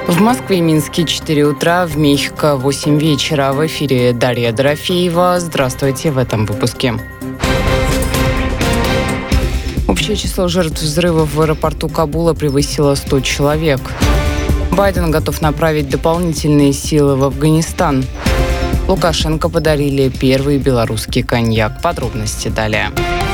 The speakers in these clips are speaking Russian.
В Москве и Минске 4 утра, в Мехико 8 вечера. В эфире Дарья Дорофеева. Здравствуйте в этом выпуске. Общее число жертв взрывов в аэропорту Кабула превысило 100 человек. Байден готов направить дополнительные силы в Афганистан. Лукашенко подарили первый белорусский коньяк. Подробности далее.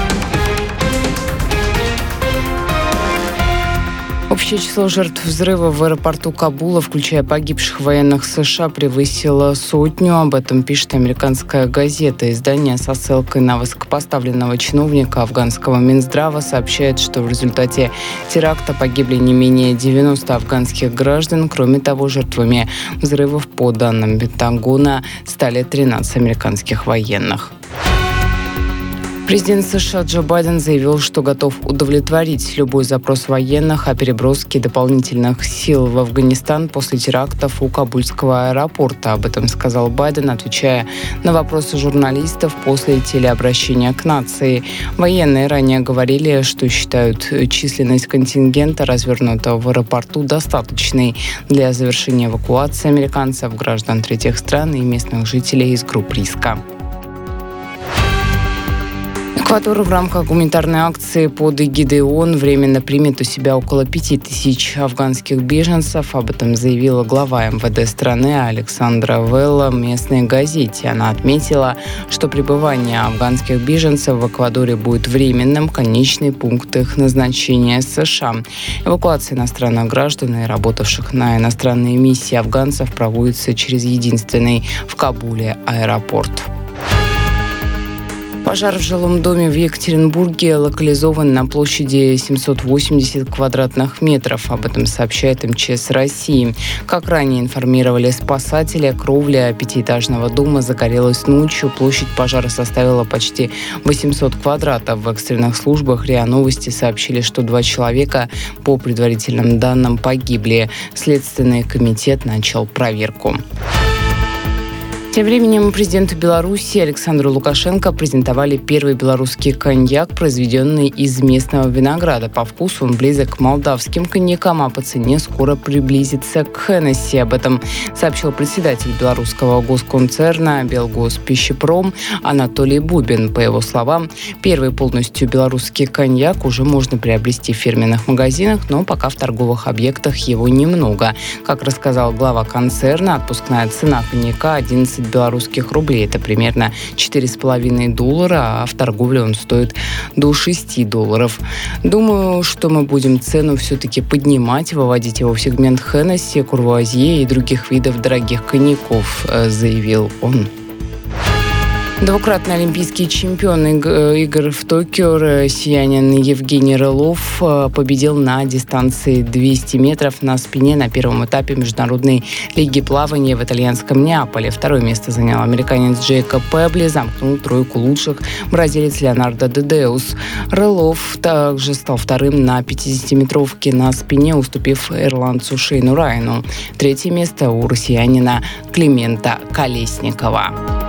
Общее число жертв взрыва в аэропорту Кабула, включая погибших военных США, превысило 100. Об этом пишет американская газета. Издание со ссылкой на высокопоставленного чиновника афганского Минздрава сообщает, что в результате теракта погибли не менее 90 афганских граждан. Кроме того, жертвами взрывов, по данным Пентагона, стали 13 американских военных. Президент США Джо Байден заявил, что готов удовлетворить любой запрос военных о переброске дополнительных сил в Афганистан после терактов у Кабульского аэропорта. Об этом сказал Байден, отвечая на вопросы журналистов после телеобращения к нации. Военные ранее говорили, что считают численность контингента, развернутого в аэропорту, достаточной для завершения эвакуации американцев, граждан третьих стран и местных жителей из групп риска. Эквадор в рамках гуманитарной акции под эгидой ООН временно примет у себя около 5000 афганских беженцев. Об этом заявила глава МВД страны Александра Велла местной газете. Она отметила, что пребывание афганских беженцев в Эквадоре будет временным, конечный пункт их назначения США. Эвакуация иностранных граждан и работавших на иностранные миссии афганцев проводится через единственный в Кабуле аэропорт. Пожар в жилом доме в Екатеринбурге локализован на площади 780 квадратных метров. Об этом сообщает МЧС России. Как ранее информировали спасатели, кровля пятиэтажного дома загорелась ночью. Площадь пожара составила почти 800 квадратов. В экстренных службах РИА Новости сообщили, что 2 человека, по предварительным данным, погибли. Следственный комитет начал проверку. Тем временем президенту Беларуси Александру Лукашенко презентовали первый белорусский коньяк, произведенный из местного винограда. По вкусу он близок к молдавским коньякам, а по цене скоро приблизится к Хеннесси. Об этом сообщил председатель белорусского госконцерна «Белгоспищепром» Анатолий Бубин. По его словам, первый полностью белорусский коньяк уже можно приобрести в фирменных магазинах, но пока в торговых объектах его немного. Как рассказал глава концерна, отпускная цена коньяка 11 белорусских рублей. Это примерно $4,5, а в торговле он стоит до $6. Думаю, что мы будем цену все-таки поднимать, выводить его в сегмент Хеннесси, Курвуазье и других видов дорогих коньяков, заявил он. Двукратный олимпийский чемпион игр в Токио, россиянин Евгений Рылов, победил на дистанции 200 метров на спине на первом этапе Международной лиги плавания в итальянском Неаполе. Второе место занял американец Джейкоб Пебли, замкнул тройку лучших бразилец Леонардо де Деус. Рылов также стал вторым на 50-метровке на спине, уступив ирландцу Шейну Райану. Третье место у россиянина Климента Колесникова.